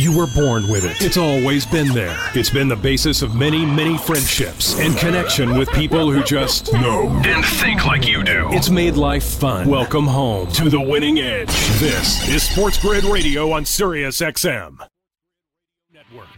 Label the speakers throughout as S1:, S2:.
S1: You were born with it. It's always been there. It's been the basis of many, many friendships and connection with people who just know and think like you do. It's made life fun. Welcome home to the Winning Edge. This is Sports Grid Radio on Sirius XM Network.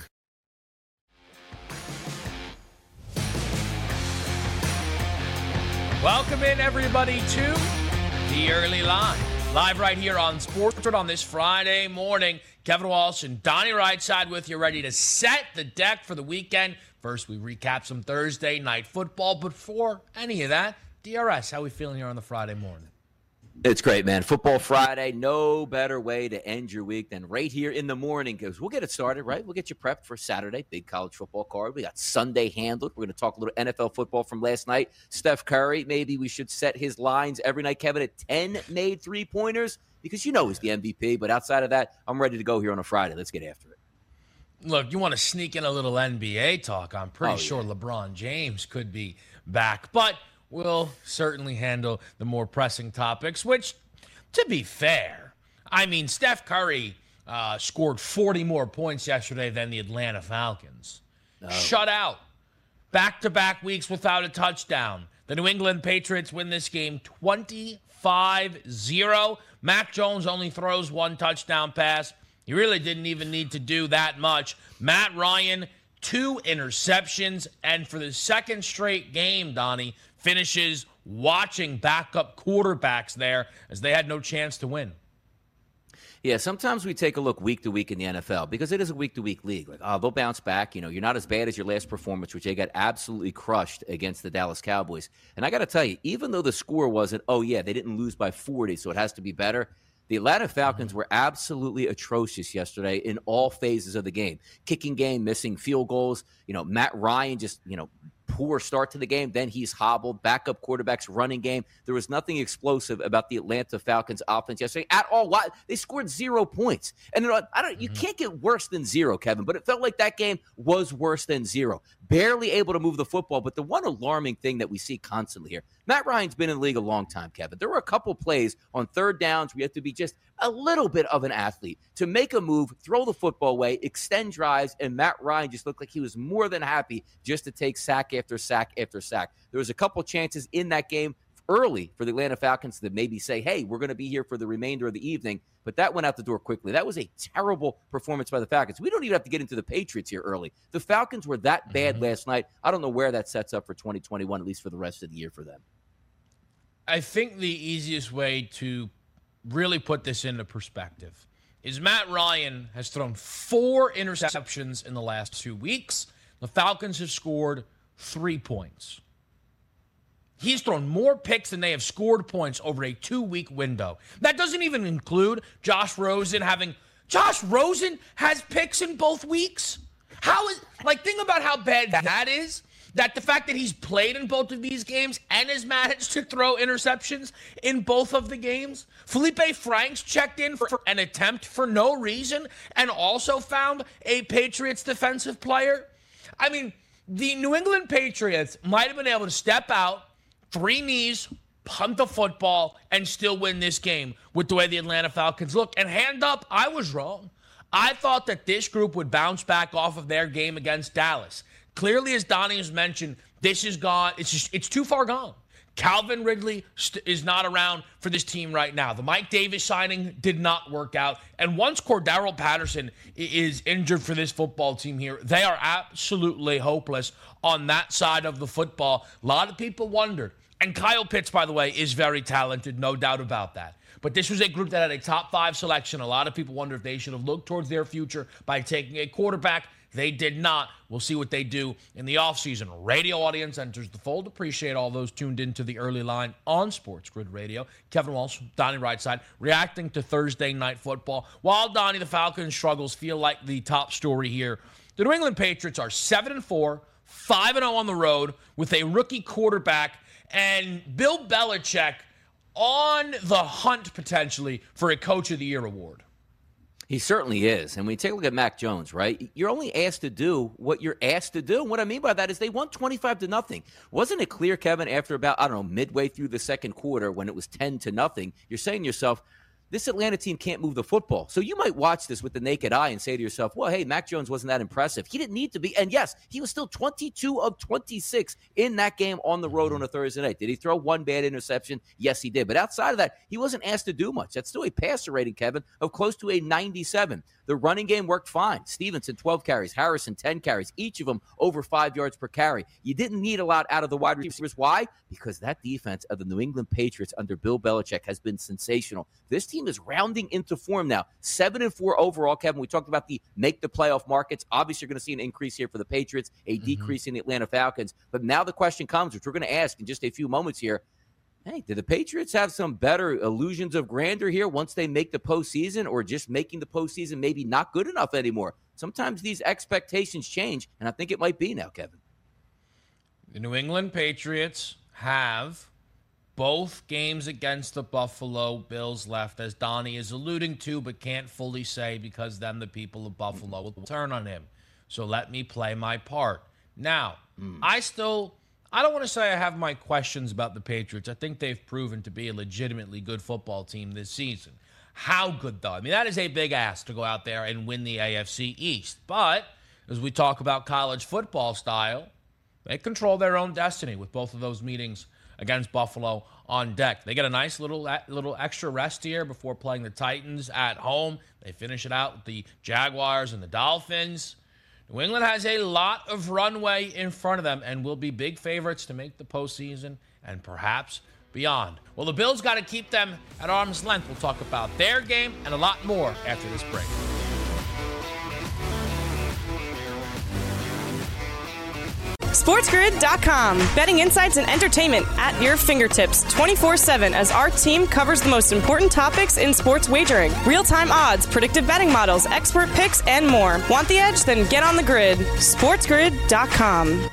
S2: Welcome in, everybody, to the early line. Live right here on Sports Grid on this Friday morning. Kevin Walsh and Donnie Rightside with you, ready to set the deck for the weekend. First, we recap some Thursday night football. But before any of that, DRS, how we feeling here on the Friday morning?
S3: It's great, man. Football Friday, no better way to end your week than right here in the morning, because we'll get it started, right? We'll get you prepped for Saturday, big college football card. We got Sunday handled. We're going to talk a little NFL football from last night. Steph Curry, maybe we should set his lines every night, Kevin, at 10 made three-pointers, because you know he's the MVP. But outside of that, I'm ready to go here on a Friday. Let's get after it.
S2: Look, you want to sneak in a little NBA talk. I'm pretty sure LeBron James could be back, but we'll certainly handle the more pressing topics, which, to be fair, I mean, Steph Curry scored 40 more points yesterday than the Atlanta Falcons. Shut out. Back-to-back weeks without a touchdown. The New England Patriots win this game 25-0. Mac Jones only throws one touchdown pass. He really didn't even need to do that much. Matt Ryan, 2 interceptions, and for the second straight game, Donnie, finishes watching backup quarterbacks there as they had no chance to win.
S3: Yeah, sometimes we take a look week to week in the NFL because it is a week-to-week league. Like, they'll bounce back. You know, you're not as bad as your last performance, which they got absolutely crushed against the Dallas Cowboys. And I got to tell you, even though the score wasn't, they didn't lose by 40, so it has to be better, the Atlanta Falcons were absolutely atrocious yesterday in all phases of the game. Kicking game, missing field goals. You know, Matt Ryan just, poor start to the game. Then he's hobbled. Backup quarterbacks, running game. There was nothing explosive about the Atlanta Falcons offense yesterday at all. Why? They scored 0 points. And you can't get worse than 0, Kevin, but it felt like that game was worse than 0. Barely able to move the football. But the one alarming thing that we see constantly here, Matt Ryan's been in the league a long time, Kevin. There were a couple plays on third downs where you have to be just a little bit of an athlete to make a move, throw the football away, extend drives, and Matt Ryan just looked like he was more than happy just to take sack after sack after sack. There was a couple chances in that game early for the Atlanta Falcons to maybe say, hey, we're going to be here for the remainder of the evening, but that went out the door quickly. That was a terrible performance by the Falcons. We don't even have to get into the Patriots here early. The Falcons were that bad last night. I don't know where that sets up for 2021, at least for the rest of the year for them.
S2: I think the easiest way to really put this into perspective is Matt Ryan has thrown 4 interceptions in the last 2 weeks. The Falcons have scored 3 points. He's thrown more picks than they have scored points over a 2-week window. That doesn't even include Josh Rosen having... Josh Rosen has picks in both weeks? Think about how bad that is. That the fact that he's played in both of these games and has managed to throw interceptions in both of the games. Felipe Franks checked in for an attempt for no reason and also found a Patriots defensive player. I mean, the New England Patriots might have been able to step out, 3 knees, punt the football, and still win this game with the way the Atlanta Falcons look. And hand up, I was wrong. I thought that this group would bounce back off of their game against Dallas. Clearly, as Donnie has mentioned, this is gone. It's too far gone. Calvin Ridley is not around for this team right now. The Mike Davis signing did not work out. And once Cordarrelle Patterson is injured for this football team here, they are absolutely hopeless on that side of the football. A lot of people wondered. And Kyle Pitts, by the way, is very talented, no doubt about that. But this was a group that had a top 5 selection. A lot of people wonder if they should have looked towards their future by taking a quarterback. They did not. We'll see what they do in the offseason. Radio audience enters the fold. Appreciate all those tuned into the early line on Sports Grid Radio. Kevin Walsh, Donnie Rightside, reacting to Thursday night football. While Donnie, the Falcons' struggles feel like the top story here, the New England Patriots are 7-4, 5-0 on the road with a rookie quarterback and Bill Belichick on the hunt potentially for a Coach of the Year award.
S3: He certainly is. And when you take a look at Mac Jones, right, you're only asked to do what you're asked to do. And what I mean by that is they won 25-0. Wasn't it clear, Kevin, after about, midway through the second quarter when it was 10-0, you're saying to yourself, this Atlanta team can't move the football. So you might watch this with the naked eye and say to yourself, well, hey, Mac Jones wasn't that impressive. He didn't need to be. And yes, he was still 22 of 26 in that game on the road on a Thursday night. Did he throw one bad interception? Yes, he did. But outside of that, he wasn't asked to do much. That's still a passer rating, Kevin, of close to a 97. The running game worked fine. Stevenson, 12 carries. Harrison, 10 carries. Each of them over 5 yards per carry. You didn't need a lot out of the wide receivers. Why? Because that defense of the New England Patriots under Bill Belichick has been sensational. This team is rounding into form now. 7-4 overall, Kevin. We talked about the make the playoff markets. Obviously, you're going to see an increase here for the Patriots, a decrease in the Atlanta Falcons. But now the question comes, which we're going to ask in just a few moments here. Hey, do the Patriots have some better illusions of grandeur here once they make the postseason, or just making the postseason maybe not good enough anymore? Sometimes these expectations change, and I think it might be now, Kevin.
S2: The New England Patriots have both games against the Buffalo Bills left, as Donnie is alluding to, but can't fully say because then the people of Buffalo will turn on him. So let me play my part. Now, I don't want to say I have my questions about the Patriots. I think they've proven to be a legitimately good football team this season. How good, though? I mean, that is a big ask to go out there and win the AFC East. But as we talk about college football style, they control their own destiny with both of those meetings against Buffalo on deck. They get a nice little extra rest here before playing the Titans at home. They finish it out with the Jaguars and the Dolphins. New England has a lot of runway in front of them and will be big favorites to make the postseason and perhaps beyond. Well, the Bills got to keep them at arm's length. We'll talk about their game and a lot more after this break.
S4: SportsGrid.com. Betting insights and entertainment at your fingertips 24/7 as our team covers the most important topics in sports wagering. Real-time odds, predictive betting models, expert picks, and more. Want the edge? Then get on the grid. SportsGrid.com.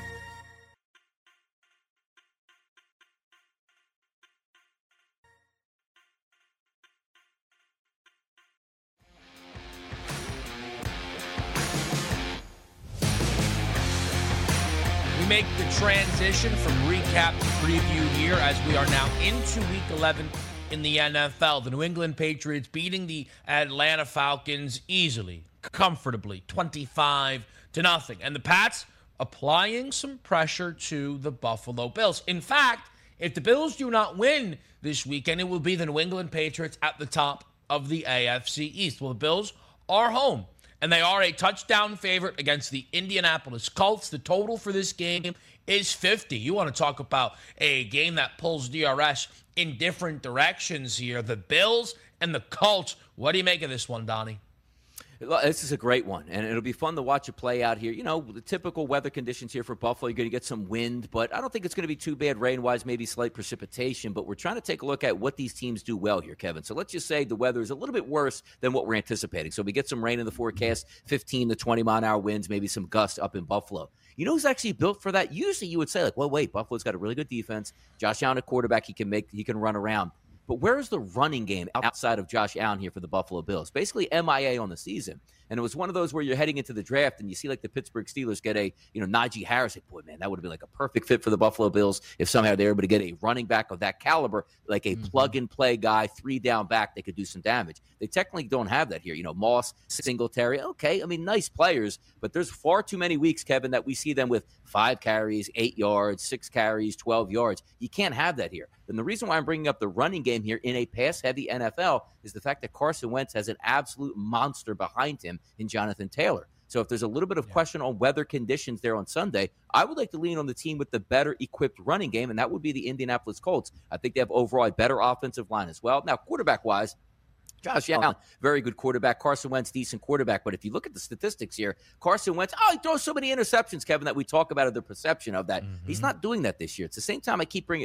S2: Make the transition from recap to preview here as we are now into Week 11 in the NFL. The New England Patriots beating the Atlanta Falcons easily, comfortably, 25-0. And the Pats applying some pressure to the Buffalo Bills. In fact, if the Bills do not win this weekend, it will be the New England Patriots at the top of the AFC East. Well, the Bills are home. And they are a touchdown favorite against the Indianapolis Colts. The total for this game is 50. You want to talk about a game that pulls DRS in different directions here. The Bills and the Colts. What do you make of this one, Donnie?
S3: This is a great one, and it'll be fun to watch it play out here. You know, the typical weather conditions here for Buffalo, you're going to get some wind, but I don't think it's going to be too bad rain-wise, maybe slight precipitation, but we're trying to take a look at what these teams do well here, Kevin. So let's just say the weather is a little bit worse than what we're anticipating. So we get some rain in the forecast, 15 to 20-mile-an-hour winds, maybe some gusts up in Buffalo. You know who's actually built for that? Usually you would say, like, well, wait, Buffalo's got a really good defense. Josh Allen, a quarterback, he can run around. But where's the running game outside of Josh Allen here for the Buffalo Bills? Basically MIA on the season. And it was one of those where you're heading into the draft and you see like the Pittsburgh Steelers get a, Najee Harris. Like, boy, man, that would have been like a perfect fit for the Buffalo Bills if somehow they were able to get a running back of that caliber, like a plug-and-play guy, 3-down back that could do some damage. They technically don't have that here. Moss, Singletary, okay, nice players, but there's far too many weeks, Kevin, that we see them with 5 carries, 8 yards, 6 carries, 12 yards. You can't have that here. And the reason why I'm bringing up the running game here in a pass-heavy NFL is the fact that Carson Wentz has an absolute monster behind him in Jonathan Taylor. So if there's a little bit of question on weather conditions there on Sunday, I would like to lean on the team with the better equipped running game, and that would be the Indianapolis Colts. I think they have overall a better offensive line as well. Now, quarterback-wise, Josh Allen, very good quarterback. Carson Wentz, decent quarterback. But if you look at the statistics here, Carson Wentz, he throws so many interceptions, Kevin, that we talk about the perception of that. He's not doing that this year. It's the same thing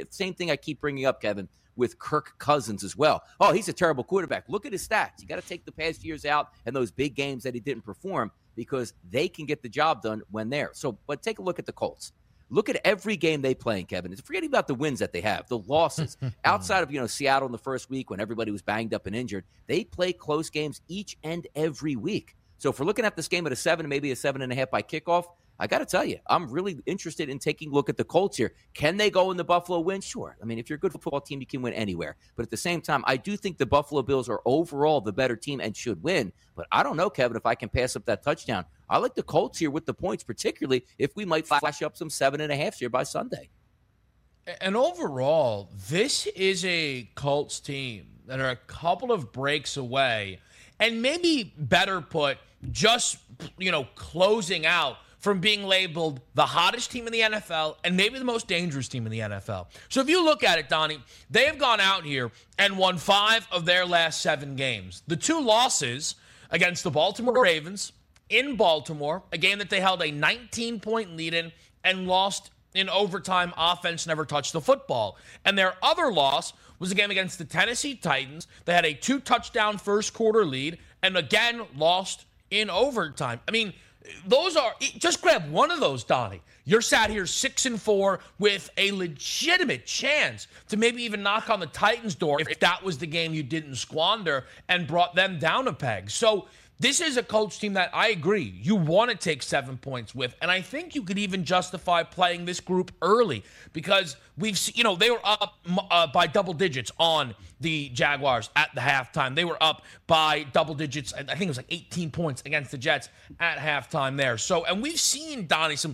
S3: I keep bringing up, Kevin, with Kirk Cousins as well. Oh, he's a terrible quarterback. Look at his stats. You got to take the past years out and those big games that he didn't perform because they can get the job done when they're. But take a look at the Colts. Look at every game they play in, Kevin. Forgetting about the wins that they have, the losses. Outside of, Seattle in the first week when everybody was banged up and injured, they play close games each and every week. So if we're looking at this game at a 7, maybe a 7.5 by kickoff, I got to tell you, I'm really interested in taking a look at the Colts here. Can they go in the Buffalo win? Sure. I mean, if you're a good football team, you can win anywhere. But at the same time, I do think the Buffalo Bills are overall the better team and should win. But I don't know, Kevin, if I can pass up that touchdown. I like the Colts here with the points, particularly if we might flash up some 7.5 here by Sunday.
S2: And overall, this is a Colts team that are a couple of breaks away, and maybe better put, just, closing out from being labeled the hottest team in the NFL and maybe the most dangerous team in the NFL. So if you look at it, Donnie, they have gone out here and won 5 of their last 7 games. The 2 losses against the Baltimore Ravens in Baltimore, a game that they held a 19-point lead in and lost in overtime. Offense never touched the football. And their other loss was a game against the Tennessee Titans. They had a 2-touchdown first quarter lead and again lost in overtime. I mean, those are, just grab one of those, Donnie. You're sat here 6-4 with a legitimate chance to maybe even knock on the Titans' door if that was the game you didn't squander and brought them down a peg. So this is a Colts team that I agree you want to take 7 points with, and I think you could even justify playing this group early because we've seen, they were up by double digits on the Jaguars at the halftime. They were up by double digits, I think it was like 18 points against the Jets at halftime there. So, and we've seen, Donnie, some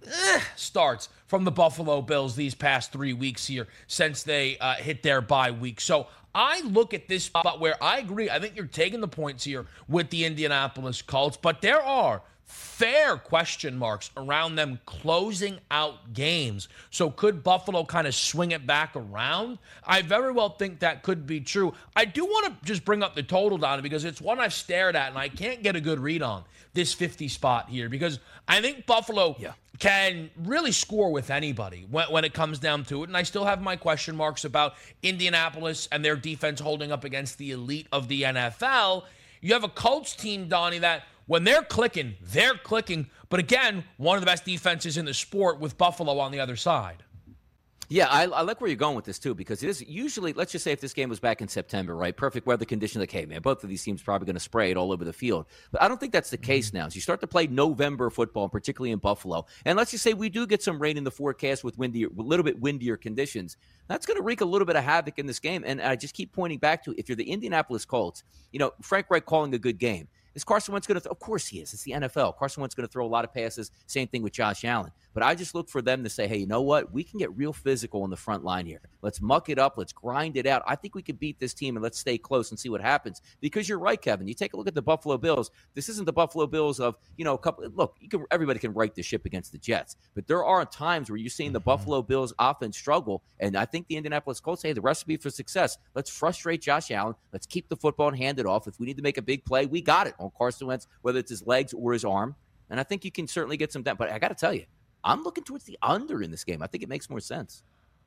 S2: starts from the Buffalo Bills these past 3 weeks here since they hit their bye week. So I look at this spot where I agree. I think you're taking the points here with the Indianapolis Colts, but there are fair question marks around them closing out games. So could Buffalo kind of swing it back around? I very well think that could be true. I do want to just bring up the total, Donnie, because it's one I've stared at and I can't get a good read on this 50 spot here because I think Buffalo can really score with anybody when it comes down to it. And I still have my question marks about Indianapolis and their defense holding up against the elite of the NFL. You have a Colts team, Donnie, that when they're clicking, they're clicking. But again, one of the best defenses in the sport with Buffalo on the other side.
S3: Yeah, I like where you're going with this, too, because it is usually, let's just say if this game was back in September, right, perfect weather conditions, like, hey, man, both of these teams probably going to spray it all over the field. But I don't think that's the case now. As you start to play November football, particularly in Buffalo, and let's just say we do get some rain in the forecast with a little bit windier conditions, that's going to wreak a little bit of havoc in this game. And I just keep pointing back to, if you're the Indianapolis Colts, Frank Reich calling a good game. Is Carson Wentz going to of course he is. It's the NFL. Carson Wentz is going to throw a lot of passes. Same thing with Josh Allen. But I just look for them to say, hey, you know what? We can get real physical on the front line here. Let's muck it up. Let's grind it out. I think we can beat this team, and let's stay close and see what happens. Because you're right, Kevin. You take a look at the Buffalo Bills. This isn't the Buffalo Bills of, a couple. Look, everybody can right the ship against the Jets. But there are times where you're seeing the Buffalo Bills offense struggle. And I think the Indianapolis Colts say the recipe for success. Let's frustrate Josh Allen. Let's keep the football and hand it off. If we need to make a big play, we got it on Carson Wentz, whether it's his legs or his arm. And I think you can certainly get some down. But I got to tell you, I'm looking towards the under in this game. I think it makes more sense.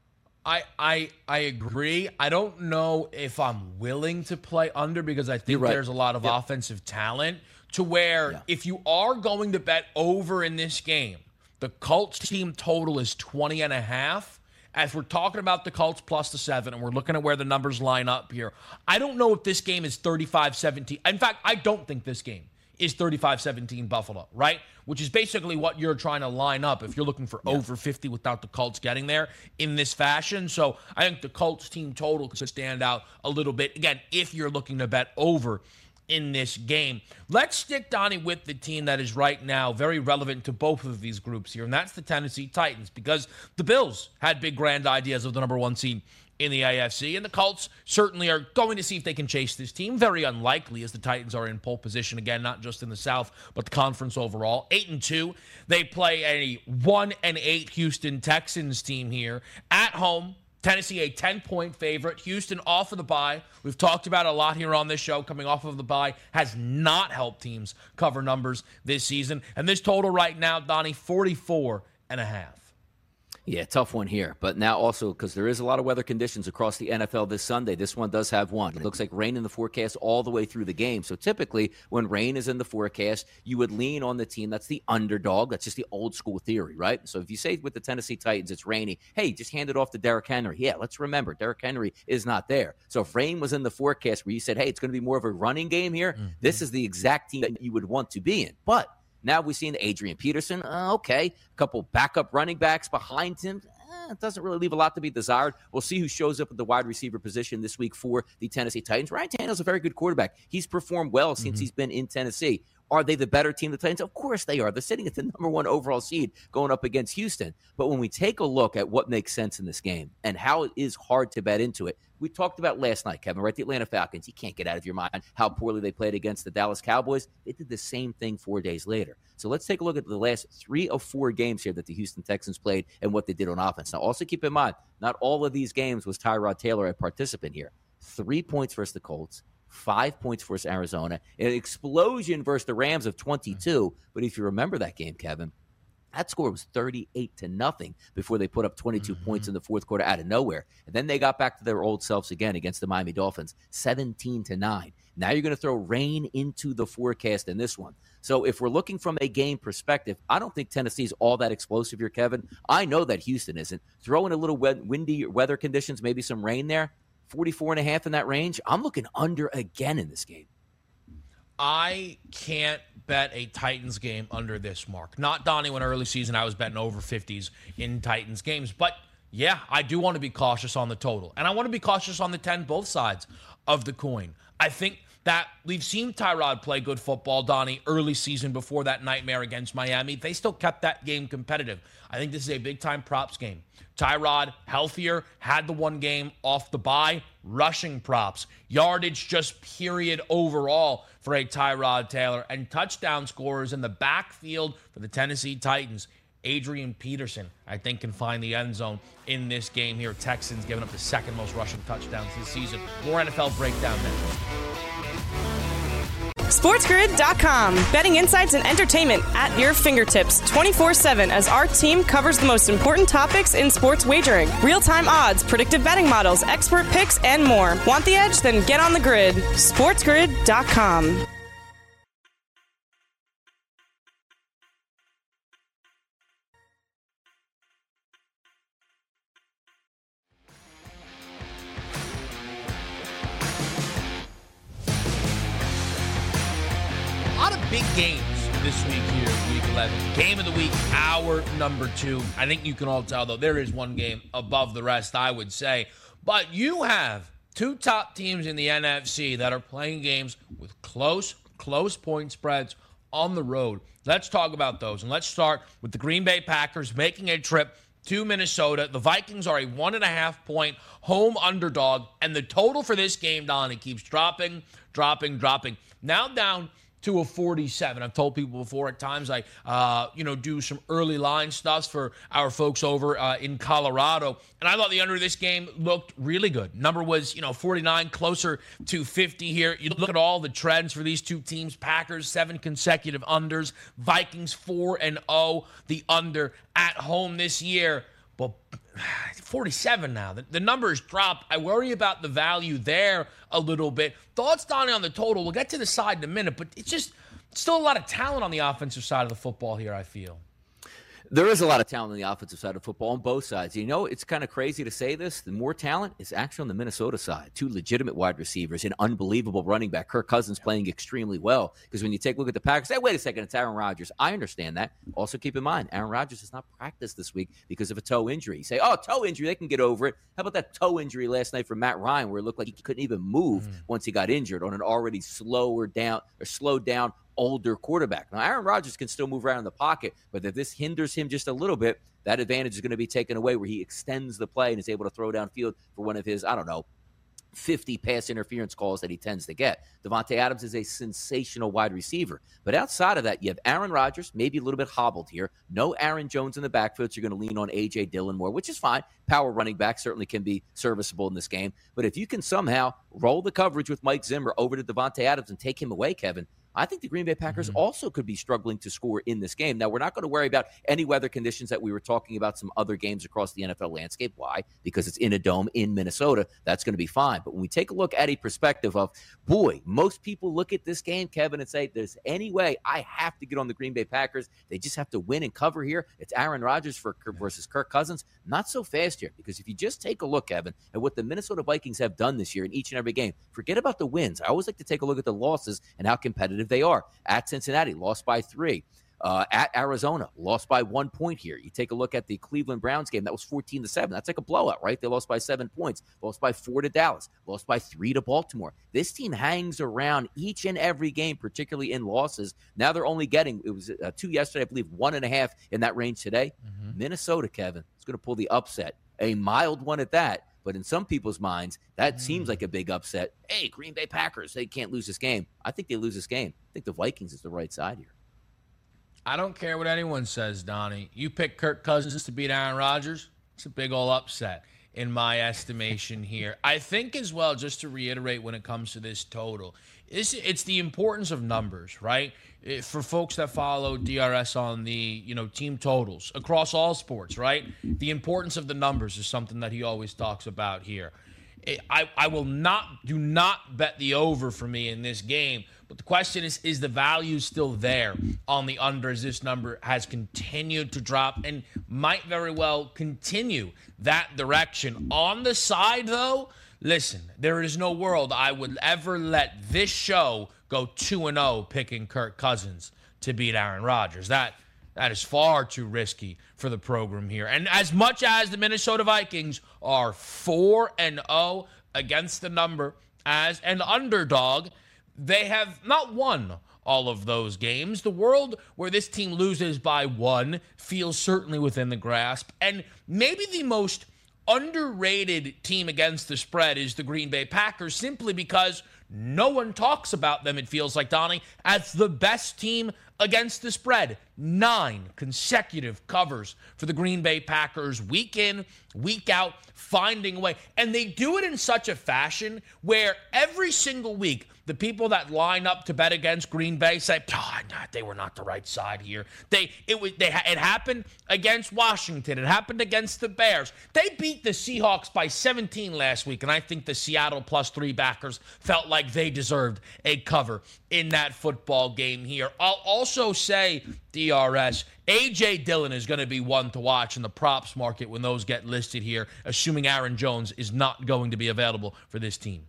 S2: I agree. I don't know if I'm willing to play under because I think there's a lot of offensive talent to where if you are going to bet over in this game, the Colts team total is 20.5. As we're talking about the Colts plus the 7, and we're looking at where the numbers line up here, I don't know if this game is 35-17. In fact, I don't think this game is 35-17 Buffalo, right? Which is basically what you're trying to line up if you're looking for over 50 without the Colts getting there in this fashion. So I think the Colts team total could stand out a little bit. Again, if you're looking to bet over in this game. Let's stick, Donnie, with the team that is right now very relevant to both of these groups here, and that's the Tennessee Titans, because the Bills had big grand ideas of the number 1 seed in the AFC, and the Colts certainly are going to see if they can chase this team. Very unlikely, as the Titans are in pole position again, not just in the South, but the conference overall. 8-2. They play a 1-8 Houston Texans team here at home. Tennessee, a 10-point favorite. Houston off of the bye. We've talked about it a lot here on this show. Coming off of the bye has not helped teams cover numbers this season. And this total right now, Donnie, 44.5.
S3: Yeah, tough one here. But now also, because there is a lot of weather conditions across the NFL this Sunday, this one does have one. It looks like rain in the forecast all the way through the game. So typically, when rain is in the forecast, you would lean on the team that's the underdog. That's just the old school theory, right? So if you say with the Tennessee Titans, it's rainy, hey, just hand it off to Derrick Henry. Yeah, let's remember, Derrick Henry is not there. So if rain was in the forecast where you said, hey, it's going to be more of a running game here, this is the exact team that you would want to be in. But Now we've seen Adrian Peterson. Okay. A couple backup running backs behind him. It doesn't really leave a lot to be desired. We'll see who shows up at the wide receiver position this week for the Tennessee Titans. Ryan Tannehill's a very good quarterback. He's performed well since he's been in Tennessee. Are they the better team, the Titans? Of course they are. They're sitting at the number 1 overall seed going up against Houston. But when we take a look at what makes sense in this game and how it is hard to bet into it, we talked about last night, Kevin, right? The Atlanta Falcons. You can't get out of your mind how poorly they played against the Dallas Cowboys. They did the same thing 4 days later. So let's take a look at the last 3 of 4 games here that the Houston Texans played and what they did on offense. Now, also keep in mind, not all of these games was Tyrod Taylor a participant here. 3 points versus the Colts. 5 points versus Arizona, an explosion versus the Rams of 22. But if you remember that game, Kevin, that score was 38-0 before they put up 22 points in the fourth quarter out of nowhere. And then they got back to their old selves again against the Miami Dolphins, 17-9. Now you're going to throw rain into the forecast in this one. So if we're looking from a game perspective, I don't think Tennessee's all that explosive here, Kevin. I know that Houston isn't. Throw in a little windy weather conditions, maybe some rain there. 44.5 in that range. I'm looking under again in this game.
S2: I can't bet a Titans game under this mark. Not Donnie, when early season I was betting over 50s in Titans games. But yeah, I do want to be cautious on the total. And I want to be cautious on the 10, both sides of the coin. I think that we've seen Tyrod play good football, Donnie, early season before that nightmare against Miami. They still kept that game competitive. I think this is a big-time props game. Tyrod, healthier, had the one game off the bye. Rushing props, yardage just period overall for a Tyrod Taylor, and touchdown scorers in the backfield for the Tennessee Titans. Adrian Peterson, I think, can find the end zone in this game here. Texans giving up the second most rushing touchdowns this season. More NFL breakdown next.
S4: SportsGrid.com. Betting insights and entertainment at your fingertips 24/7 as our team covers the most important topics in sports wagering. Real-time odds, predictive betting models, expert picks, and more. Want the edge? Then get on the grid. SportsGrid.com.
S2: Big games this week here, week 11. Game of the week, hour number 2. I think you can all tell, though, there is one game above the rest, I would say. But you have 2 top teams in the NFC that are playing games with close point spreads on the road. Let's talk about those. And let's start with the Green Bay Packers making a trip to Minnesota. The Vikings are a 1.5-point home underdog. And the total for this game, Don, it keeps dropping. Now down to a 47. I've told people before at times I, do some early line stuffs for our folks over in Colorado. And I thought the under this game looked really good. Number was, 49, closer to 50 here. You look at all the trends for these two teams. Packers, 7 consecutive unders. Vikings, 4-0, the under at home this year. But 47 now. The numbers drop. I worry about the value there a little bit. Thoughts, Donnie, on the total. We'll get to the side in a minute, but it's just still a lot of talent on the offensive side of the football here, I feel.
S3: There is a lot of talent on the offensive side of football on both sides. You know, it's kind of crazy to say this. The more talent is actually on the Minnesota side. 2 legitimate wide receivers, an unbelievable running back. Kirk Cousins playing extremely well. Because when you take a look at the Packers, say, wait a second, it's Aaron Rodgers. I understand that. Also keep in mind, Aaron Rodgers has not practiced this week because of a toe injury. You say, toe injury, they can get over it. How about that toe injury last night from Matt Ryan where it looked like he couldn't even move once he got injured on an already slowed down older quarterback. Now, Aaron Rodgers can still move around in the pocket, but if this hinders him just a little bit, that advantage is going to be taken away where he extends the play and is able to throw downfield for one of his, 50 pass interference calls that he tends to get. Davante Adams is a sensational wide receiver. But outside of that, you have Aaron Rodgers, maybe a little bit hobbled here. No Aaron Jones in the backfield, so you're going to lean on A.J. Dillon more, which is fine. Power running back certainly can be serviceable in this game. But if you can somehow roll the coverage with Mike Zimmer over to Davante Adams and take him away, Kevin, I think the Green Bay Packers also could be struggling to score in this game. Now, we're not going to worry about any weather conditions that we were talking about some other games across the NFL landscape. Why? Because it's in a dome in Minnesota. That's going to be fine. But when we take a look at a perspective of, most people look at this game, Kevin, and say, there's any way I have to get on the Green Bay Packers. They just have to win and cover here. It's Aaron Rodgers versus Kirk Cousins. Not so fast here, because if you just take a look, Kevin, at what the Minnesota Vikings have done this year in each and every game, forget about the wins. I always like to take a look at the losses and how competitive they are. At Cincinnati, lost by 3. At Arizona, lost by 1 point here. You take a look at the Cleveland Browns game. That was 14-7. That's like a blowout, right? They lost by 7 points. Lost by 4 to Dallas. Lost by 3 to Baltimore. This team hangs around each and every game, particularly in losses. Now they're only getting, it was 2 yesterday, I believe 1.5 in that range today. Minnesota, Kevin, is going to pull the upset. A mild one at that. But in some people's minds, that seems like a big upset. Hey, Green Bay Packers, they can't lose this game. I think they lose this game. I think the Vikings is the right side here.
S2: I don't care what anyone says, Donnie. You pick Kirk Cousins to beat Aaron Rodgers, it's a big old upset in my estimation here. I think as well, just to reiterate when it comes to this total, it's the importance of numbers, right? For folks that follow DRS on the team totals across all sports, right? The importance of the numbers is something that he always talks about here. Do not bet the over for me in this game. But the question is the value still there on the under as this number has continued to drop and might very well continue that direction. On the side, though, listen, there is no world I would ever let this show go 2-0 picking Kirk Cousins to beat Aaron Rodgers. That is far too risky for the program here. And as much as the Minnesota Vikings are 4-0 against the number as an underdog, they have not won all of those games. The world where this team loses by 1 feels certainly within the grasp. And maybe the most underrated team against the spread is the Green Bay Packers, simply because no one talks about them, it feels like, Donnie, as the best team against the spread. 9 consecutive covers for the Green Bay Packers, week in, week out, finding a way. And they do it in such a fashion where every single week, the people that line up to bet against Green Bay say, they were not the right side here. It happened against Washington. It happened against the Bears. They beat the Seahawks by 17 last week, and I think the Seattle +3 backers felt like they deserved a cover in that football game here. I'll also say, DRS, A.J. Dillon is going to be one to watch in the props market when those get listed here, assuming Aaron Jones is not going to be available for this team.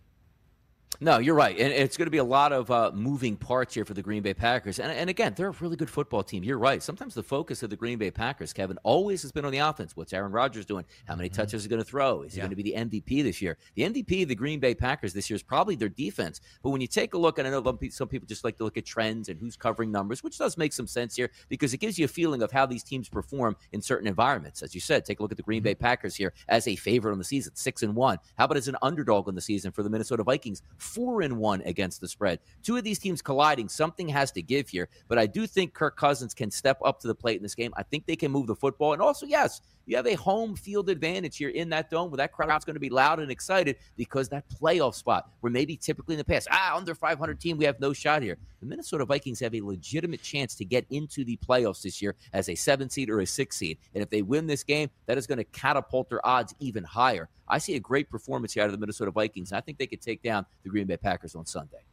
S3: No, you're right. And it's going to be a lot of moving parts here for the Green Bay Packers. And again, they're a really good football team. You're right. Sometimes the focus of the Green Bay Packers, Kevin, always has been on the offense. What's Aaron Rodgers doing? How many touches is he going to throw? Is he going to be the MVP this year? The MVP of the Green Bay Packers this year is probably their defense. But when you take a look, and I know some people just like to look at trends and who's covering numbers, which does make some sense here because it gives you a feeling of how these teams perform in certain environments. As you said, take a look at the Green Bay Packers here as a favorite on the season, 6-1. How about as an underdog on the season for the Minnesota Vikings, 4-1 against the spread? 2 of these teams colliding, something has to give here, but I do think Kirk Cousins can step up to the plate in this game. I think they can move the football, and also, yes, you have a home field advantage here in that dome where that crowd's going to be loud and excited because that playoff spot where maybe typically in the past, under 500 team, we have no shot here. The Minnesota Vikings have a legitimate chance to get into the playoffs this year as a 7 seed or a 6 seed, and if they win this game, that is going to catapult their odds even higher. I see a great performance here out of the Minnesota Vikings, and I think they could take down the Green Bay Packers on Sunday.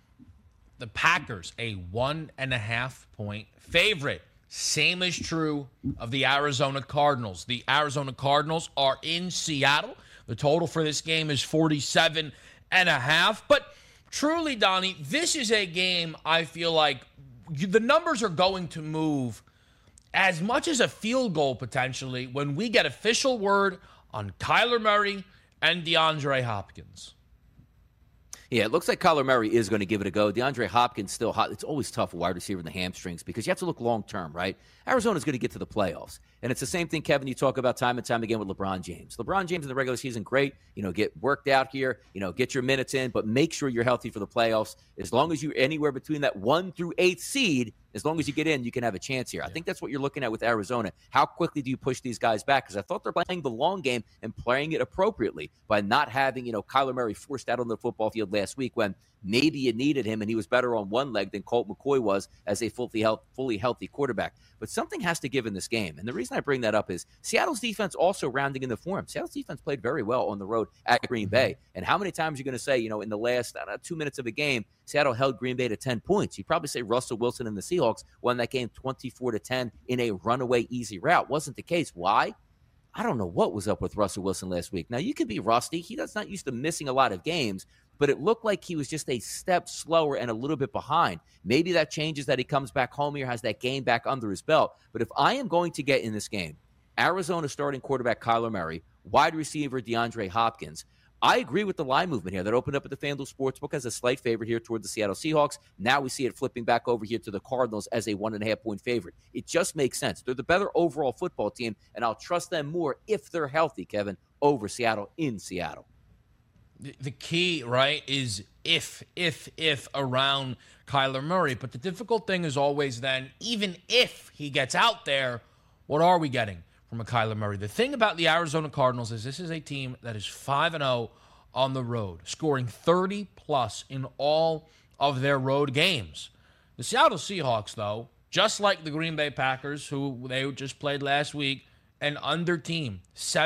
S2: The Packers, a 1.5-point favorite. Same is true of the Arizona Cardinals. The Arizona Cardinals are in Seattle. The total for this game is 47.5. But truly, Donnie, this is a game I feel like the numbers are going to move as much as a field goal potentially when we get official word on Kyler Murray and DeAndre Hopkins.
S3: Yeah, it looks like Kyler Murray is going to give it a go. DeAndre Hopkins still hot. It's always tough a wide receiver in the hamstrings because you have to look long-term, right? Arizona's going to get to the playoffs. And it's the same thing, Kevin, you talk about time and time again with LeBron James. LeBron James in the regular season, great. Get worked out here, get your minutes in, but make sure you're healthy for the playoffs. As long as you're anywhere between that 1 through 8 seed, as long as you get in, you can have a chance here. I think that's what you're looking at with Arizona. How quickly do you push these guys back? Because I thought they're playing the long game and playing it appropriately by not having, Kyler Murray forced out on the football field last week when maybe you needed him and he was better on one leg than Colt McCoy was as a fully healthy quarterback. But something has to give in this game. And the reason I bring that up is Seattle's defense also rounding in the form. Seattle's defense played very well on the road at Green Bay. And how many times are you going to say, in the last 2 minutes of a game, Seattle held Green Bay to 10 points? You'd probably say Russell Wilson and the Seahawks won that game 24-10 in a runaway easy route. Wasn't the case. Why? I don't know what was up with Russell Wilson last week. Now, you could be rusty. He does not used to missing a lot of games, but it looked like he was just a step slower and a little bit behind. Maybe that changes that he comes back home here, has that game back under his belt. But if I am going to get in this game, Arizona starting quarterback Kyler Murray, wide receiver DeAndre Hopkins, I agree with the line movement here that opened up at the FanDuel Sportsbook as a slight favorite here toward the Seattle Seahawks. Now we see it flipping back over here to the Cardinals as a 1.5-point favorite. It just makes sense. They're the better overall football team, and I'll trust them more if they're healthy, Kevin, over Seattle in Seattle.
S2: The key, right, is if around Kyler Murray. But the difficult thing is always then, even if he gets out there, what are we getting from a Kyler Murray? The thing about the Arizona Cardinals is this is a team that is 5-0 on the road, scoring 30-plus in all of their road games. The Seattle Seahawks, though, just like the Green Bay Packers, who they just played last week, an under team,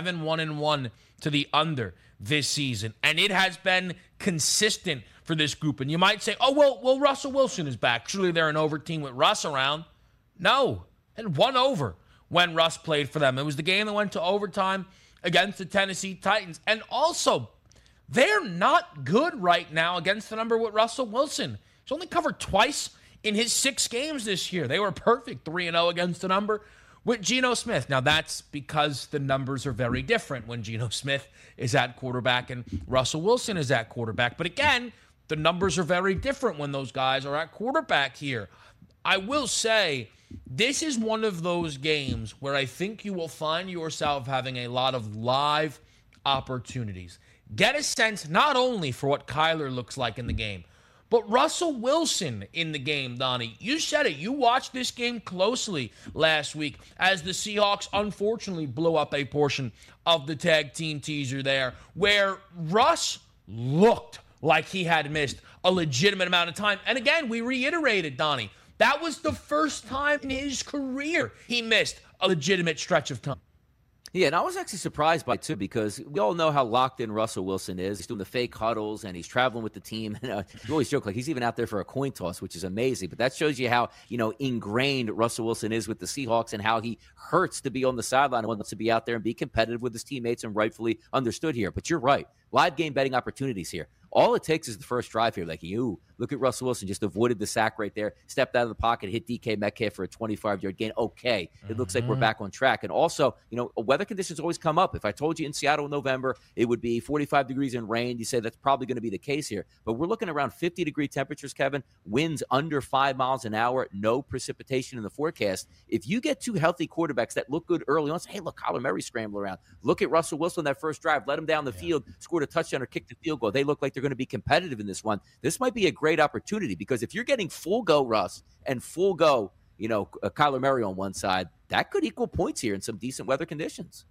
S2: 7-1-1 to the under this season. And it has been consistent for this group. And you might say, oh, well, Russell Wilson is back. Surely they're an over team with Russ around. No, and one over when Russ played for them. It was the game that went to overtime against the Tennessee Titans. And also, they're not good right now against the number with Russell Wilson. He's only covered twice in his 6 games this year. They were perfect, 3-0 against the number with Geno Smith. Now, that's because the numbers are very different when Geno Smith is at quarterback and Russell Wilson is at quarterback. But again, the numbers are very different when those guys are at quarterback here. I will say, this is one of those games where I think you will find yourself having a lot of live opportunities. Get a sense not only for what Kyler looks like in the game, but Russell Wilson in the game, Donnie. You said it. You watched this game closely last week as the Seahawks unfortunately blew up a portion of the tag team teaser there, where Russ looked like he had missed a legitimate amount of time. And again, we reiterated, Donnie, that was the first time in his career he missed a legitimate stretch of time.
S3: Yeah, and I was actually surprised by it, too, because we all know how locked in Russell Wilson is. He's doing the fake huddles, and he's traveling with the team. You always joke, like, he's even out there for a coin toss, which is amazing. But that shows you how, ingrained Russell Wilson is with the Seahawks and how he hurts to be on the sideline and wants to be out there and be competitive with his teammates, and rightfully understood here. But you're right. Live game betting opportunities here. All it takes is the first drive here. Like, look at Russell Wilson, just avoided the sack right there, stepped out of the pocket, hit DK Metcalf for a 25-yard gain. Okay, it looks like we're back on track. And also, weather conditions always come up. If I told you in Seattle in November, it would be 45 degrees and rain, you say that's probably going to be the case here. But we're looking around 50-degree temperatures, Kevin, winds under 5 miles an hour, no precipitation in the forecast. If you get 2 healthy quarterbacks that look good early on, say, hey, look, Kyler Murray scramble around. Look at Russell Wilson that first drive, let him down the field, scored a touchdown or kicked the field goal. They look like they're going to be competitive in this one. This might be a great opportunity because if you're getting full go Russ and full go, Kyler Murray on one side, that could equal points here in some decent weather conditions.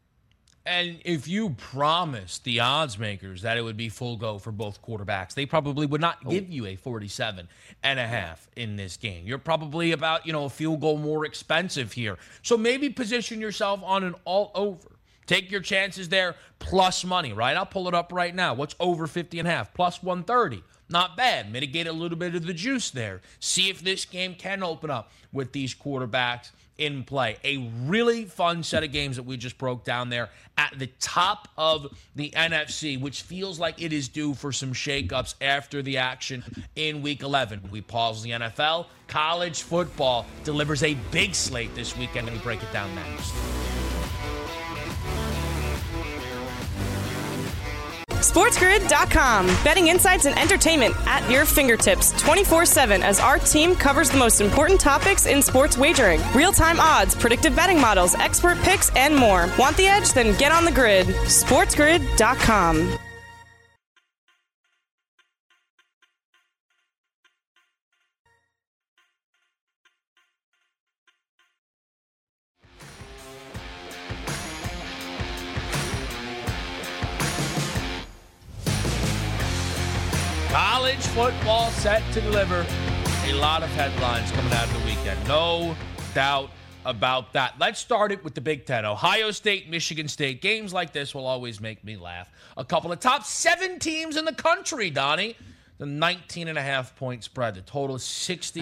S2: And if you promised the odds makers that it would be full go for both quarterbacks, they probably would not give you a 47.5 in this game. You're probably about, a field goal more expensive here. So maybe position yourself on an all over. Take your chances there, plus money, right? I'll pull it up right now. What's over 50.5? Plus 130. Not bad. Mitigate a little bit of the juice there. See if this game can open up with these quarterbacks in play. A really fun set of games that we just broke down there at the top of the NFC, which feels like it is due for some shakeups after the action in Week 11. We pause the NFL. College football delivers a big slate this weekend, and we break it down next.
S4: SportsGrid.com. Betting insights and entertainment at your fingertips 24/7 as our team covers the most important topics in sports wagering. Real-time odds, predictive betting models, expert picks, and more. Want the edge? Then get on the grid. SportsGrid.com.
S2: College football set to deliver a lot of headlines coming out of the weekend. No doubt about that. Let's start it with the Big Ten. Ohio State, Michigan State. Games like this will always make me laugh. A couple of top 7 teams in the country, Donnie. The 19.5 point spread. The total is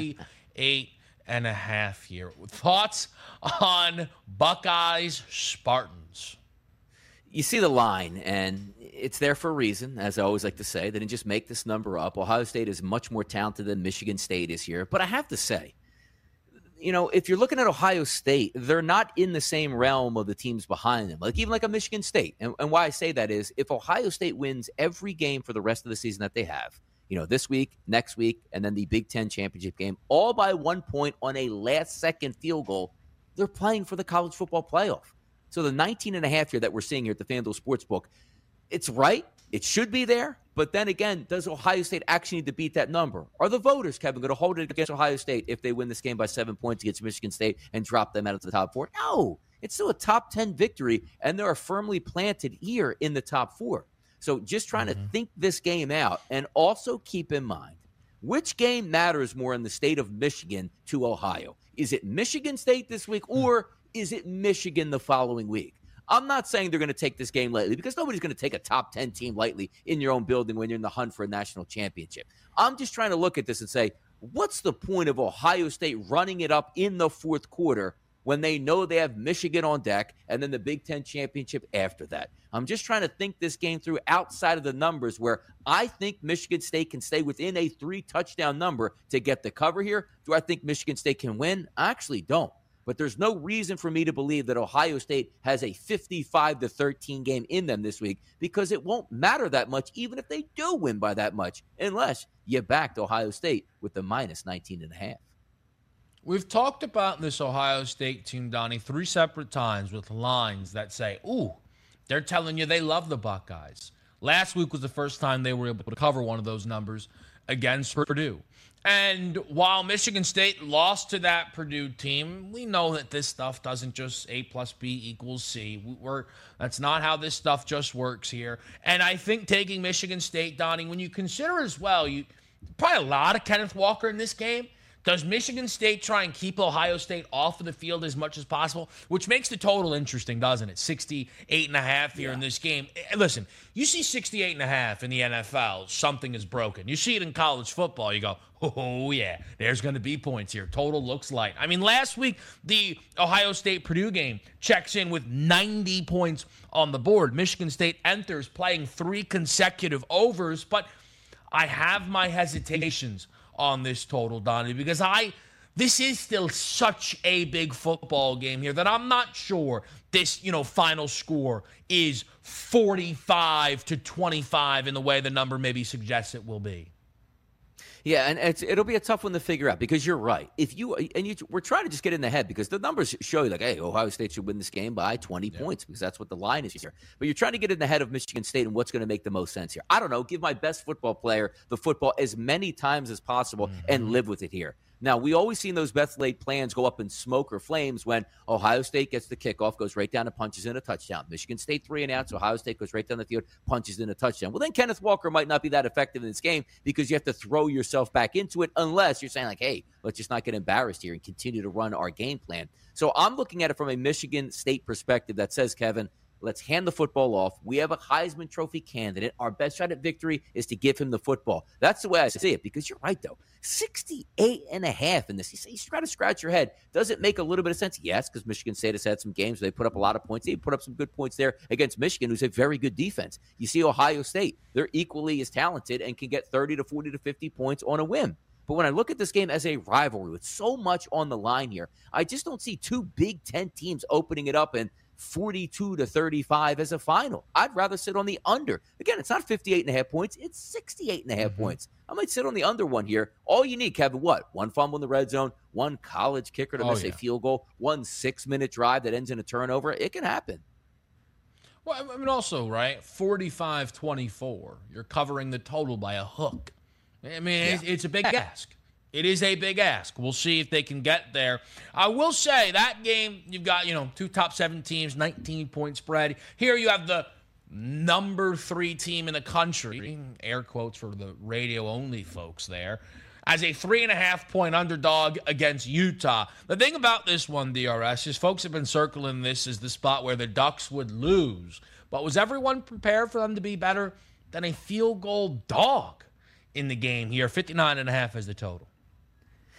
S2: 68.5 here. Thoughts on Buckeyes Spartans?
S3: You see the line, and it's there for a reason, as I always like to say. They didn't just make this number up. Ohio State is much more talented than Michigan State is here. But I have to say, if you're looking at Ohio State, they're not in the same realm of the teams behind them, even like a Michigan State. And why I say that is if Ohio State wins every game for the rest of the season that they have, this week, next week, and then the Big Ten championship game, all by 1 point on a last-second field goal, they're playing for the college football playoff. So the 19.5 here that we're seeing here at the FanDuel Sportsbook, it's right. It should be there. But then again, does Ohio State actually need to beat that number? Are the voters, Kevin, going to hold it against Ohio State if they win this game by 7 points against Michigan State and drop them out of the top 4? No. It's still a top 10 victory, and they're firmly planted here in the top 4. So just trying to think this game out, and also keep in mind, which game matters more in the state of Michigan to Ohio? Is it Michigan State this week, or is it Michigan the following week? I'm not saying they're going to take this game lightly, because nobody's going to take a top 10 team lightly in your own building when you're in the hunt for a national championship. I'm just trying to look at this and say, what's the point of Ohio State running it up in the fourth quarter when they know they have Michigan on deck and then the Big Ten championship after that? I'm just trying to think this game through outside of the numbers, where I think Michigan State can stay within a 3-touchdown number to get the cover here. Do I think Michigan State can win? I actually don't. But there's no reason for me to believe that Ohio State has a 55-13 game in them this week, because it won't matter that much, even if they do win by that much, unless you backed Ohio State with the minus 19.5.
S2: We've talked about this Ohio State team, Donnie, 3 separate times with lines that say, ooh, they're telling you they love the Buckeyes. Last week was the first time they were able to cover one of those numbers against Purdue. And while Michigan State lost to that Purdue team, we know that this stuff doesn't just A plus B equals C. That's not how this stuff just works here. And I think taking Michigan State, Donnie, when you consider as well, probably a lot of Kenneth Walker in this game. Does Michigan State try and keep Ohio State off of the field as much as possible? Which makes the total interesting, doesn't it? 68.5 here in this game. Listen, you see 68.5 in the NFL, something is broken. You see it in college football, you go, oh, yeah, there's going to be points here. Total looks light. I mean, last week, the Ohio State-Purdue game checks in with 90 points on the board. Michigan State enters playing 3 consecutive overs, but I have my hesitations on this total, Donnie, because this is still such a big football game here that I'm not sure this, final score is 45-25 in the way the number maybe suggests it will be.
S3: Yeah, and it'll be a tough one to figure out, because you're right. We're trying to just get in the head, because the numbers show you, hey, Ohio State should win this game by 20 points, because that's what the line is here. But you're trying to get in the head of Michigan State and what's going to make the most sense here. I don't know. Give my best football player the football as many times as possible and live with it here. Now, we always seen those best laid plans go up in smoke or flames when Ohio State gets the kickoff, goes right down and punches in a touchdown. Michigan State 3 and out, so Ohio State goes right down the field, punches in a touchdown. Well, then Kenneth Walker might not be that effective in this game, because you have to throw yourself back into it, unless you're saying hey, let's just not get embarrassed here and continue to run our game plan. So I'm looking at it from a Michigan State perspective that says, Kevin, let's hand the football off. We have a Heisman Trophy candidate. Our best shot at victory is to give him the football. That's the way I see it, because you're right, though. 68.5 in this. You got to scratch your head. Does it make a little bit of sense? Yes, because Michigan State has had some games where they put up a lot of points. They put up some good points there against Michigan, who's a very good defense. You see Ohio State. They're equally as talented and can get 30 to 40 to 50 points on a whim. But when I look at this game as a rivalry with so much on the line here, I just don't see 2 Big Ten teams opening it up and 42-35 as a final. I'd rather sit on the under. Again, it's not 58.5 points. It's 68.5 points. I might sit on the under one here. All you need, Kevin, what? 1 fumble in the red zone, 1 college kicker to miss a field goal, 1 6-minute drive that ends in a turnover. It can happen.
S2: Well, I mean, also, right, 45-24. You're covering the total by a hook. I mean, it's a big ask. It is a big ask. We'll see if they can get there. I will say that game, you've got, 2 top 7 teams, 19-point spread. Here you have the number 3 team in the country, air quotes for the radio-only folks there, as a 3.5-point underdog against Utah. The thing about this one, DRS, is folks have been circling this as the spot where the Ducks would lose. But was everyone prepared for them to be better than a field goal dog in the game here? 59.5 is the total.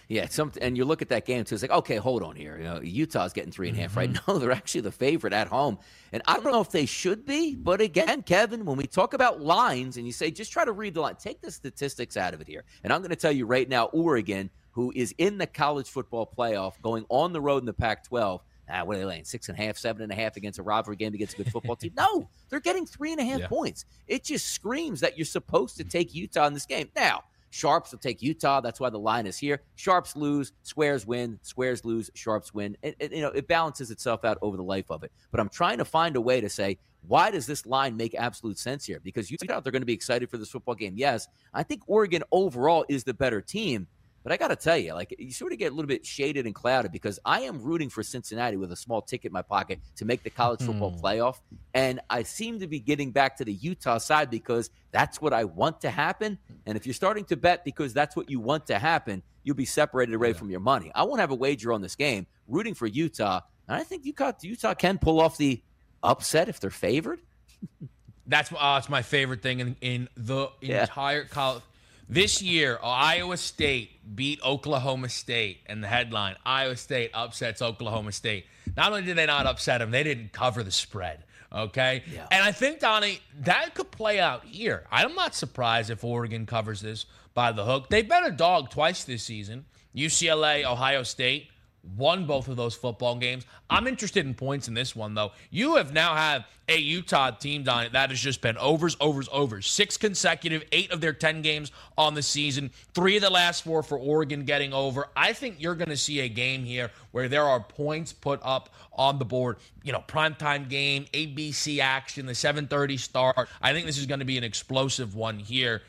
S3: Yeah, and you look at that game, too, it's like, okay, hold on here. Utah's getting 3.5, right? No, they're actually the favorite at home. And I don't know if they should be, but again, Kevin, when we talk about lines and you say just try to read the line, take the statistics out of it here. And I'm going to tell you right now, Oregon, who is in the college football playoff, going on the road in the Pac-12, what are they laying, 6.5, 7.5 against a rivalry game against a good football team? No, they're getting 3.5 points. It just screams that you're supposed to take Utah in this game. Now, Sharps will take Utah. That's why the line is here. Sharps lose, Squares win, Squares lose, Sharps win. It balances itself out over the life of it. But I'm trying to find a way to say, why does this line make absolute sense here? Because Utah, they're going to be excited for this football game. Yes, I think Oregon overall is the better team. But I got to tell you, you sort of get a little bit shaded and clouded because I am rooting for Cincinnati with a small ticket in my pocket to make the college football playoff. And I seem to be getting back to the Utah side because that's what I want to happen. And if you're starting to bet because that's what you want to happen, you'll be separated away from your money. I won't have a wager on this game, rooting for Utah. And I think Utah can pull off the upset if they're favored.
S2: That's my favorite thing in the entire college. This year, Iowa State beat Oklahoma State, and the headline, Iowa State upsets Oklahoma State. Not only did they not upset them, they didn't cover the spread, okay? Yeah. And I think, Donnie, that could play out here. I'm not surprised if Oregon covers this by the hook. They've been a dog twice this season. UCLA, Ohio State won both of those football games. I'm interested in points in this one, though. You have now had a Utah team, Donnie, that has just been overs. 6 consecutive, 8 of their 10 games on the season, 3 of the last 4 for Oregon getting over. I think you're going to see a game here where there are points put up on the board. Primetime game, ABC action, the 7:30 start. I think this is going to be an explosive one here.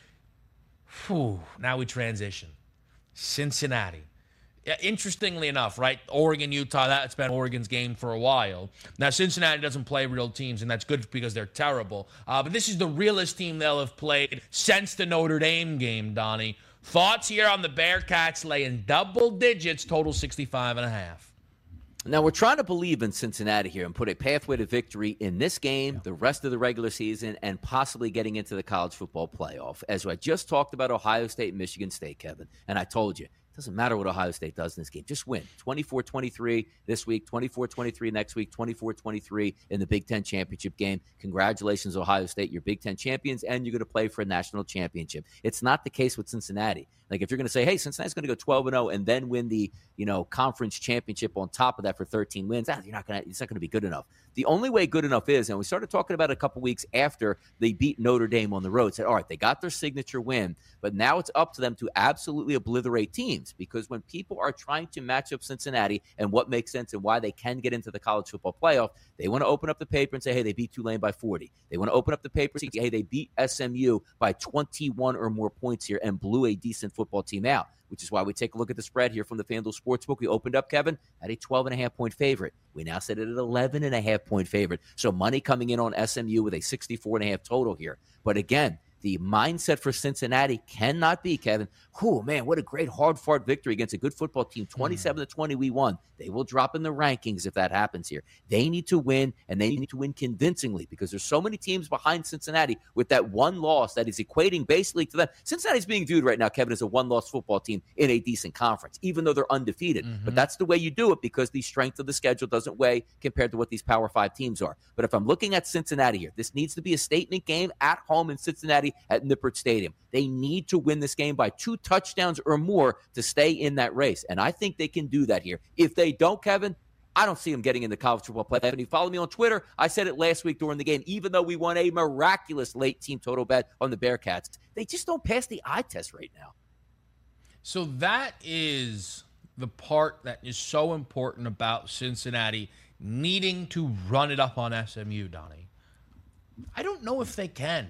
S2: Now we transition. Cincinnati. Yeah, interestingly enough, right? Oregon, Utah, that's been Oregon's game for a while. Now, Cincinnati doesn't play real teams, and that's good because they're terrible. But this is the realest team they'll have played since the Notre Dame game, Donnie. Thoughts here on the Bearcats laying double digits, total 65.5.
S3: Now, we're trying to believe in Cincinnati here and put a pathway to victory in this game, the rest of the regular season, and possibly getting into the college football playoff. As I just talked about Ohio State and Michigan State, Kevin, and I told you, it doesn't matter what Ohio State does in this game. Just win. 24-23 this week, 24-23 next week, 24-23 in the Big Ten championship game. Congratulations, Ohio State. You're Big Ten champions, and you're going to play for a national championship. It's not the case with Cincinnati. Like, if you're going to say, hey, Cincinnati's going to go 12-0 and then win the, conference championship on top of that for 13 wins, it's not going to be good enough. The only way good enough is, and we started talking about it a couple weeks after they beat Notre Dame on the road, said, all right, they got their signature win, but now it's up to them to absolutely obliterate teams, because when people are trying to match up Cincinnati and what makes sense and why they can get into the college football playoff, they want to open up the paper and say, hey, they beat Tulane by 40. They want to open up the paper and say, hey, they beat SMU by 21 or more points here and blew a decent football team out, which is why we take a look at the spread here from the FanDuel Sportsbook. We opened up, Kevin, at a 12.5-point favorite. We now sit at an 11.5-point favorite. So money coming in on SMU with a 64.5 total here. But again, the mindset for Cincinnati cannot be, Kevin, oh, man, what a great hard-fought victory against a good football team. 27-20 we won. They will drop in the rankings if that happens here. They need to win, and they need to win convincingly, because there's so many teams behind Cincinnati with that one loss that is equating basically to them. Cincinnati's being viewed right now, Kevin, as a one-loss football team in a decent conference, even though they're undefeated. But that's the way you do it, because the strength of the schedule doesn't weigh compared to what these Power 5 teams are. But if I'm looking at Cincinnati here, this needs to be a statement game at home in Cincinnati at Nippert Stadium. They need to win this game by 2 touchdowns or more to stay in that race. And I think they can do that here. If they don't, Kevin, I don't see them getting in the college football playoff. And you follow me on Twitter, I said it last week during the game, even though we won a miraculous late team total bet on the Bearcats, they just don't pass the eye test right now.
S2: So that is the part that is so important about Cincinnati needing to run it up on SMU, Donnie. I don't know if they can.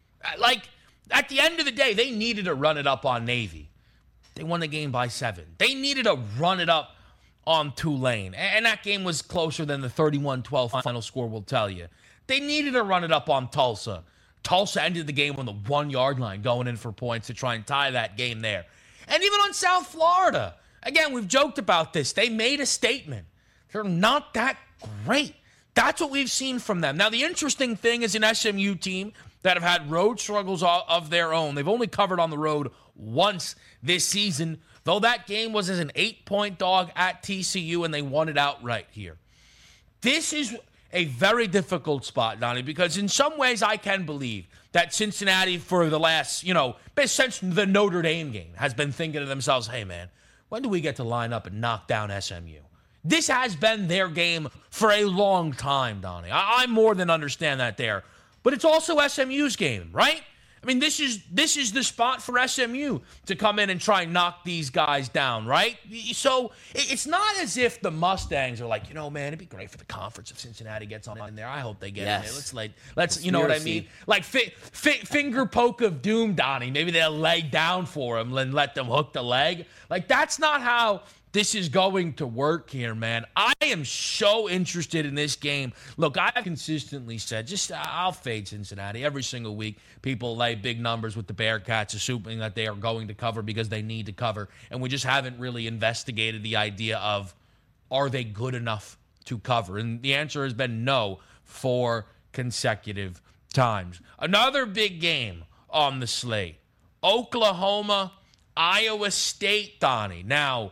S2: At the end of the day, they needed to run it up on Navy. They won the game by 7. They needed to run it up on Tulane. And that game was closer than the 31-12 final score will tell you. They needed to run it up on Tulsa. Tulsa ended the game on the 1-yard line, going in for points to try and tie that game there. And even on South Florida. Again, we've joked about this. They made a statement. They're not that great. That's what we've seen from them. Now, the interesting thing is an SMU team that have had road struggles of their own. They've only covered on the road once this season, though that game was as an 8-point dog at TCU and they won it outright here. This is a very difficult spot, Donnie, because in some ways I can believe that Cincinnati for the last, since the Notre Dame game has been thinking to themselves, hey, man, when do we get to line up and knock down SMU? This has been their game for a long time, Donnie. I more than understand that there. But it's also SMU's game, right? I mean, this is the spot for SMU to come in and try and knock these guys down, right? So it's not as if the Mustangs are like, man, it'd be great for the conference if Cincinnati gets on in there. I hope they get in there. Let's you know what I mean? Like finger poke of doom, Donnie. Maybe they'll lay down for them and let them hook the leg. Like, that's not how this is going to work here, man. I am so interested in this game. Look, I've consistently said, I'll fade Cincinnati every single week. People lay big numbers with the Bearcats, assuming that they are going to cover because they need to cover. And we just haven't really investigated the idea of, are they good enough to cover? And the answer has been no 4 consecutive times. Another big game on the slate. Oklahoma, Iowa State, Donnie. Now,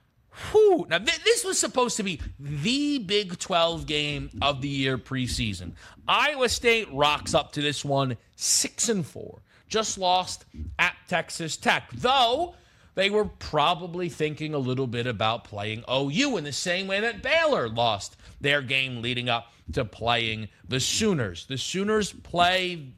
S2: this was supposed to be the Big 12 game of the year preseason. Iowa State rocks up to this one 6-4. Just lost at Texas Tech, though they were probably thinking a little bit about playing OU in the same way that Baylor lost their game leading up to playing the Sooners. The Sooners play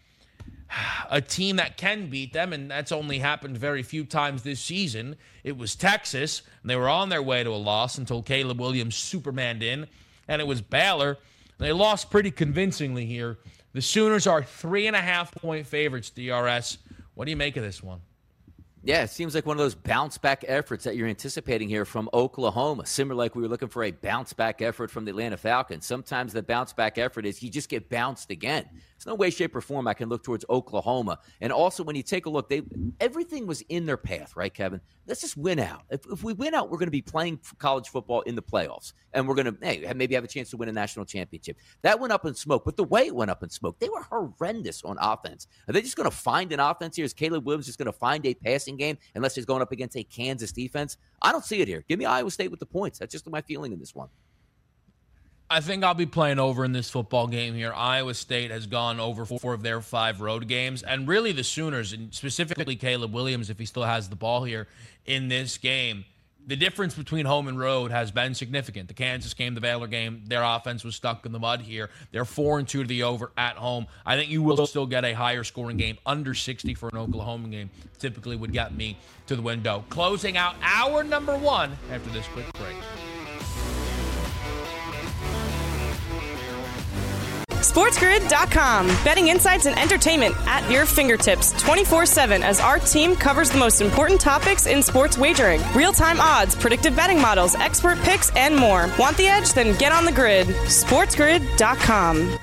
S2: a team that can beat them, and that's only happened very few times this season. It was Texas, and they were on their way to a loss until Caleb Williams supermaned in, and it was Baylor. They lost pretty convincingly here. The Sooners are 3.5-point favorites, DRS. What do you make of this one?
S3: Yeah, it seems like one of those bounce-back efforts that you're anticipating here from Oklahoma. Similar like we were looking for a bounce-back effort from the Atlanta Falcons. Sometimes the bounce-back effort is you just get bounced again. There's no way, shape, or form I can look towards Oklahoma. And also, when you take a look, everything was in their path, right, Kevin? Let's just win out. If we win out, we're going to be playing college football in the playoffs. And we're going to maybe have a chance to win a national championship. That went up in smoke. But the way it went up in smoke, they were horrendous on offense. Are they just going to find an offense here? Is Caleb Williams just going to find a passing game unless he's going up against a Kansas defense? I don't see it here. Give me Iowa State with the points. That's just my feeling in this one.
S2: I think I'll be playing over in this football game here. Iowa State has gone over 4 of their 5 road games. And really the Sooners, and specifically Caleb Williams, if he still has the ball here in this game, the difference between home and road has been significant. The Kansas game, the Baylor game, their offense was stuck in the mud here. They're 4-2 to the over at home. I think you will still get a higher scoring game. Under 60 for an Oklahoma game typically would get me to the window. Closing out hour number 1 after this quick break.
S4: SportsGrid.com. Betting insights and entertainment at your fingertips 24/7 as our team covers the most important topics in sports wagering. Real-time odds, predictive betting models, expert picks, and more. Want the edge? Then get on the grid. SportsGrid.com.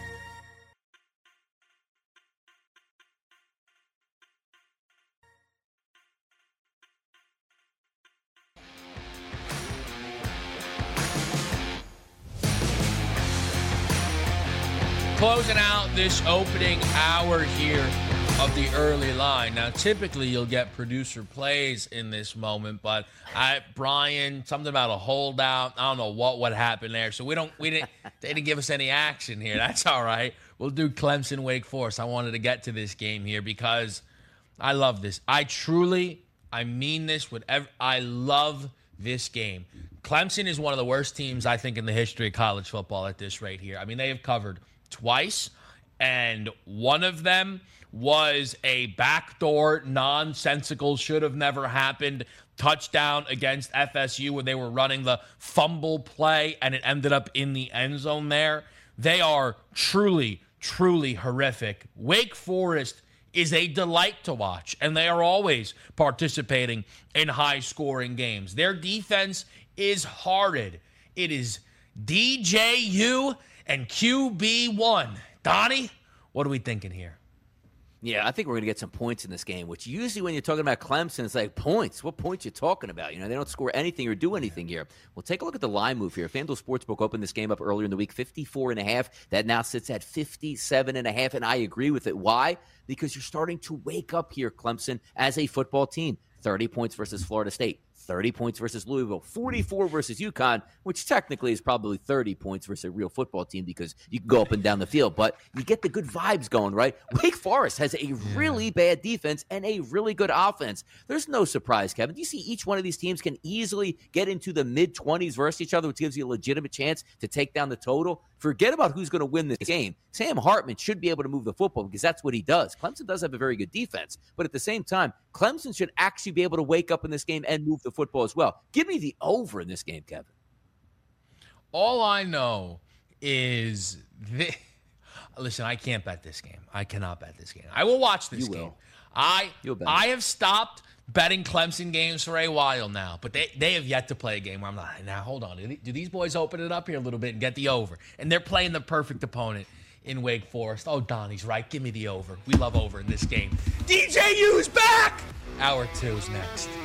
S2: Closing out this opening hour here of the early line. Now, typically you'll get producer plays in this moment, but Brian, something about a holdout. I don't know what happened there. So they didn't give us any action here. That's all right. We'll do Clemson Wake Forest. I wanted to get to this game here because I love this. I mean this. I love this game. Clemson is one of the worst teams, I think, in the history of college football at this rate here. I mean, they have covered twice, and one of them was a backdoor, nonsensical, should have never happened touchdown against FSU when they were running the fumble play, and it ended up in the end zone there. They are truly, truly horrific. Wake Forest is a delight to watch, and they are always participating in high-scoring games. Their defense is horrid. It is DJU and QB1. Donnie, what are we thinking here?
S3: Yeah, I think we're going to get some points in this game, which usually when you're talking about Clemson, it's like points. What points you talking about? They don't score anything or do anything here. Well, take a look at the line move here. FanDuel Sportsbook opened this game up earlier in the week, 54.5. That now sits at 57.5, and I agree with it. Why? Because you're starting to wake up here, Clemson, as a football team. 30 points versus Florida State, 30 points versus Louisville, 44 versus UConn, which technically is probably 30 points versus a real football team because you can go up and down the field, but you get the good vibes going, right? Wake Forest has a really bad defense and a really good offense. There's no surprise, Kevin. Do you see each one of these teams can easily get into the mid-20s versus each other, which gives you a legitimate chance to take down the total? Forget about who's going to win this game. Sam Hartman should be able to move the football because that's what he does. Clemson does have a very good defense, but at the same time, Clemson should actually be able to wake up in this game and move the football as well. Give me the over in this game, Kevin.
S2: All I know is listen, I can't bet this game. I cannot bet this game. I will watch this game. I have stopped betting Clemson games for a while now, but they have yet to play a game where I'm like, now hold on. Do these boys open it up here a little bit and get the over? And they're playing the perfect opponent in Wake Forest. Oh, Donnie's right. Give me the over. We love over in this game. DJU's back! Hour 2 is next.